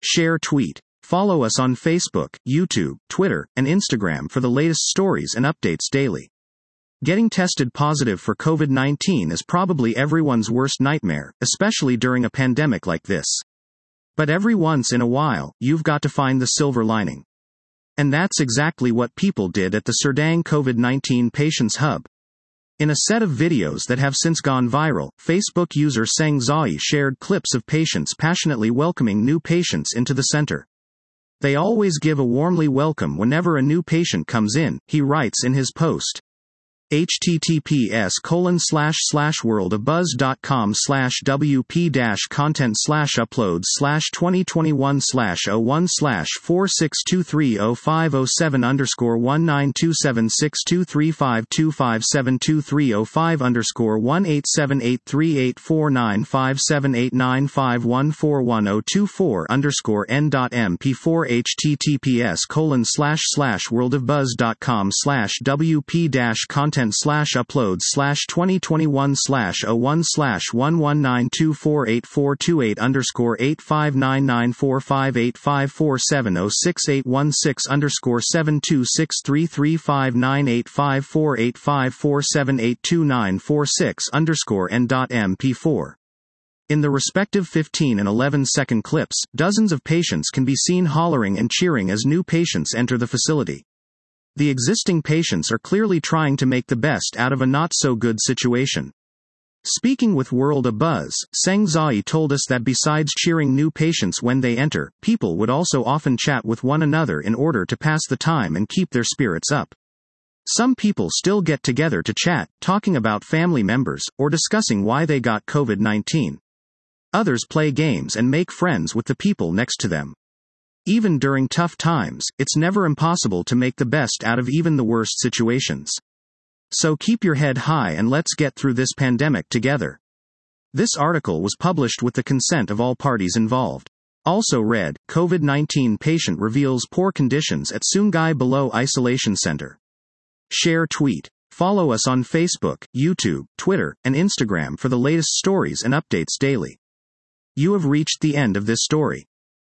Share tweet. Follow us on Facebook, YouTube, Twitter, and Instagram for the latest stories and updates daily. Getting tested positive for COVID-19 is probably everyone's worst nightmare, especially during a pandemic like this. But every once in a while, you've got to find the silver lining. And that's exactly what people did at the Serdang COVID-19 Patients Hub. In a set of videos that have since gone viral, Facebook user Seng Zai shared clips of patients passionately welcoming new patients into the center. They always give a warmly welcome whenever a new patient comes in, he writes in his post. https://worldofbuzz.com/wp-content/upload/2021/01/1924846835985485547068166_33598548547829486_116733598854782946_. In the respective 15 and 11-second clips, dozens of patients can be seen hollering and cheering as new patients enter the facility. The existing patients are clearly trying to make the best out of a not-so-good situation. Speaking with World of Buzz, Seng Zai told us that besides cheering new patients when they enter, people would also often chat with one another in order to pass the time and keep their spirits up. Some people still get together to chat, talking about family members, or discussing why they got COVID-19. Others play games and make friends with the people next to them. Even during tough times, it's never impossible to make the best out of even the worst situations. So keep your head high and let's get through this pandemic together. This article was published with the consent of all parties involved. Also read, COVID-19 patient reveals poor conditions at Sungai Buloh Isolation Center. Share tweet. Follow us on Facebook, YouTube, Twitter, and Instagram for the latest stories and updates daily. You have reached the end of this story.